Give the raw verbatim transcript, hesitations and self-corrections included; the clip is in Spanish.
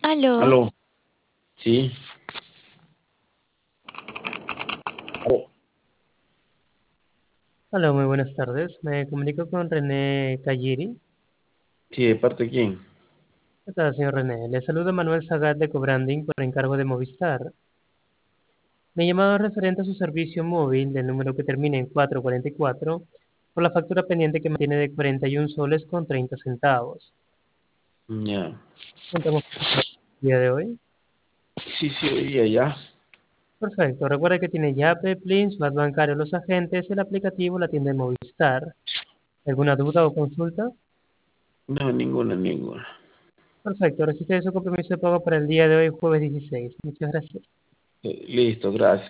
Aló, Aló, sí. Oh, Hola, muy buenas tardes. Me comunico con René Cayiri. sí, ¿de parte de quién? ¿Qué tal, señor René? Le saluda Manuel Zagat de Cobranding por encargo de Movistar. Me llamaba referente a su servicio móvil del número que termina en cuatro cuatro cuatro por la factura pendiente que mantiene de cuarenta y un soles con treinta centavos. Ya. Contamos con el día de hoy. Sí, sí, oía ya. Perfecto. Recuerda que tiene Yape, Plin, su bancario, los agentes, el aplicativo, la tienda de Movistar. ¿Alguna duda o consulta? No, ninguna, ninguna. Perfecto. Resiste su compromiso de pago para el día de hoy, jueves dieciséis. Muchas gracias. Eh, listo, gracias.